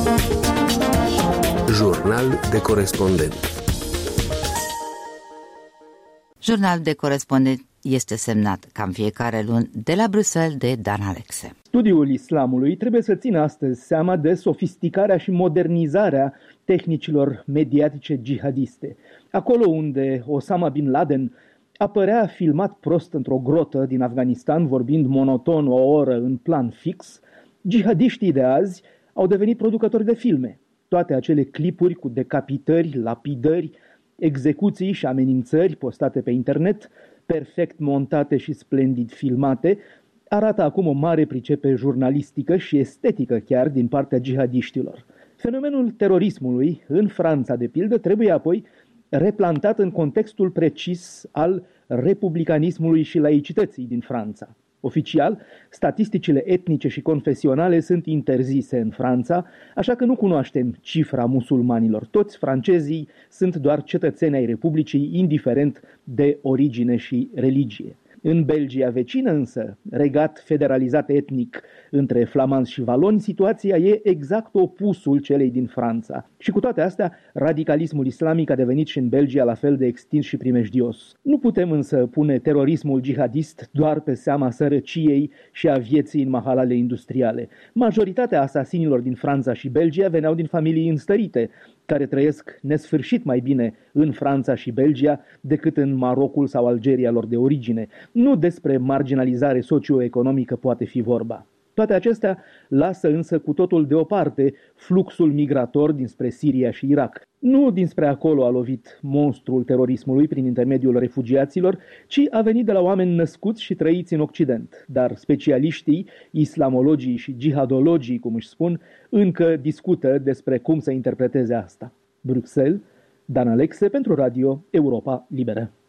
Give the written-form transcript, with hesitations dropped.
Jurnal de corespondent. Jurnal de corespondent este semnat cam fiecare luni de la Bruxelles de Dan Alexe. Studiul islamului trebuie să țină astăzi seama de sofisticarea și modernizarea tehnicilor mediatice jihadiste. Acolo unde Osama Bin Laden apărea filmat prost într-o grotă din Afganistan, vorbind monoton o oră în plan fix, jihadiștii de azi au devenit producători de filme. Toate acele clipuri cu decapitări, lapidări, execuții și amenințări postate pe internet, perfect montate și splendid filmate, arată acum o mare pricepere jurnalistică și estetică chiar din partea jihadiștilor. Fenomenul terorismului în Franța, de pildă, trebuie apoi replantat în contextul precis al republicanismului și laicității din Franța. Oficial, statisticile etnice și confesionale sunt interzise în Franța, așa că nu cunoaștem cifra musulmanilor. Toți francezii sunt doar cetățeni ai Republicii, indiferent de origine și religie. În Belgia vecină însă, regat federalizat etnic între flamanzi și valoni, situația e exact opusul celei din Franța. Și cu toate astea, radicalismul islamic a devenit și în Belgia la fel de extins și primejdios. Nu putem însă pune terorismul jihadist doar pe seama sărăciei și a vieții în mahalale industriale. Majoritatea asasinilor din Franța și Belgia veneau din familii înstărite, care trăiesc nesfârșit mai bine în Franța și Belgia decât în Marocul sau Algeria lor de origine. Nu despre marginalizare socioeconomică poate fi vorba. Toate acestea lasă însă cu totul deoparte fluxul migrator dinspre Siria și Irak. Nu dinspre acolo a lovit monstrul terorismului prin intermediul refugiaților, ci a venit de la oameni născuți și trăiți în Occident. Dar specialiștii, islamologii și jihadologii, cum își spun, încă discută despre cum să interpreteze asta. Bruxelles, Dan Alexe pentru Radio Europa Liberă.